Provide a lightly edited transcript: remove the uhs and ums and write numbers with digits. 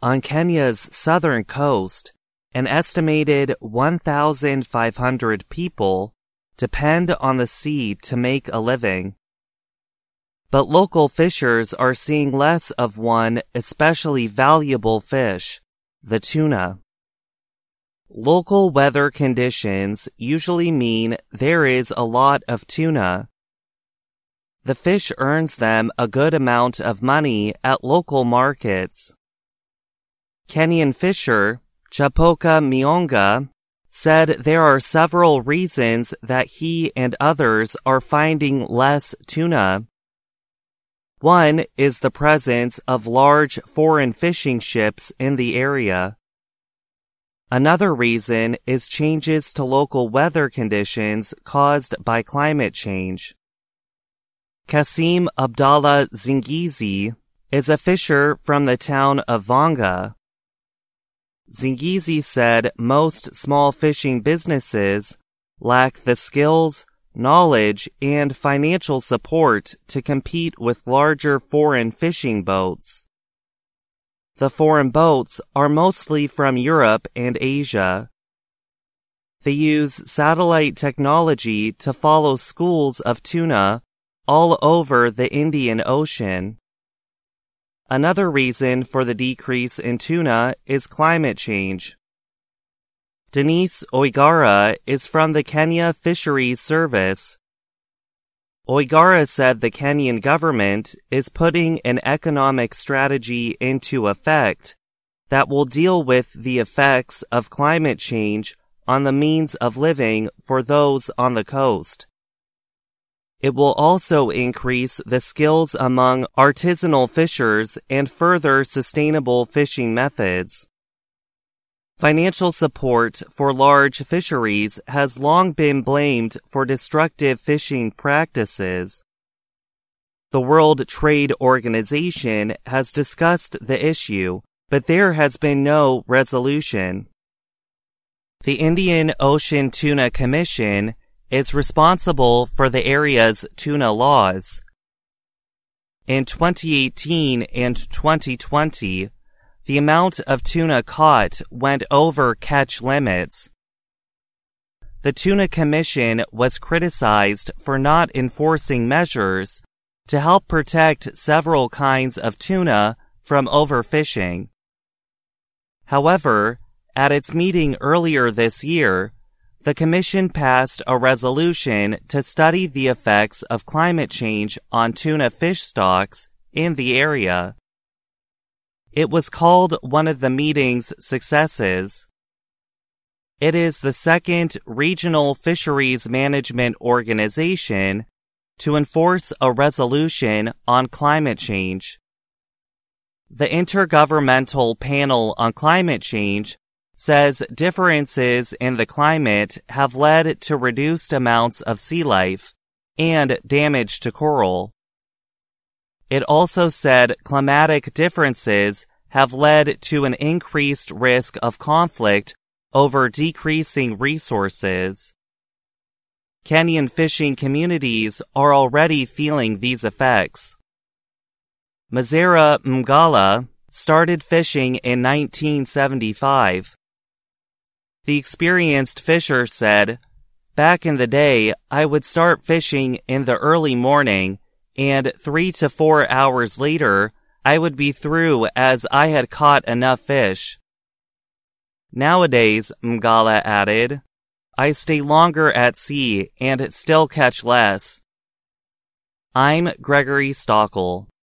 on Kenya's southern coast, an estimated 1,500 people depend on the sea to make a living. But local fishers are seeing less of one especially valuable fish, the tuna. Local weather conditions usually mean there is a lot of tuna. The fish earns them a good amount of money at local markets. Kenyan fisher Chapoka Mionga said there are several reasons that he and others are finding less tuna. One is the presence of large foreign fishing ships in the area. Another reason is changes to local weather conditions caused by climate change. Kasim Abdallah Zingizi is a fisher from the town of Vanga. Zingizi said most small fishing businesses lack the skills, knowledge, and financial support to compete with larger foreign fishing boats. The foreign boats are mostly from Europe and Asia. They use satellite technology to follow schools of tuna all over the Indian Ocean. Another reason for the decrease in tuna is climate change. Denise Oigara is from the Kenya Fisheries Service. Oigara said the Kenyan government is putting an economic strategy into effect that will deal with the effects of climate change on the means of living for those on the coast. It will also increase the skills among artisanal fishers and further sustainable fishing methods. Financial support for large fisheries has long been blamed for destructive fishing practices. The World Trade Organization has discussed the issue, but there has been no resolution. The Indian Ocean Tuna Commission is responsible for the area's tuna laws. In 2018 and 2020, the amount of tuna caught went over catch limits. The Tuna Commission was criticized for not enforcing measures to help protect several kinds of tuna from overfishing. However, at its meeting earlier this year, the Commission passed a resolution to study the effects of climate change on tuna fish stocks in the area. It was called one of the meeting's successes. It is the second regional fisheries management organization to enforce a resolution on climate change. The Intergovernmental Panel on Climate Change says differences in the climate have led to reduced amounts of sea life and damage to coral. It also said climatic differences have led to an increased risk of conflict over decreasing resources. Kenyan fishing communities are already feeling these effects. Mazera Mgala started fishing in 1975. The experienced fisher said, "Back in the day, I would start fishing in the early morning, and 3 to 4 hours later, I would be through as I had caught enough fish." Nowadays, Mgala added, "I stay longer at sea and still catch less." I'm Gregory Stockel.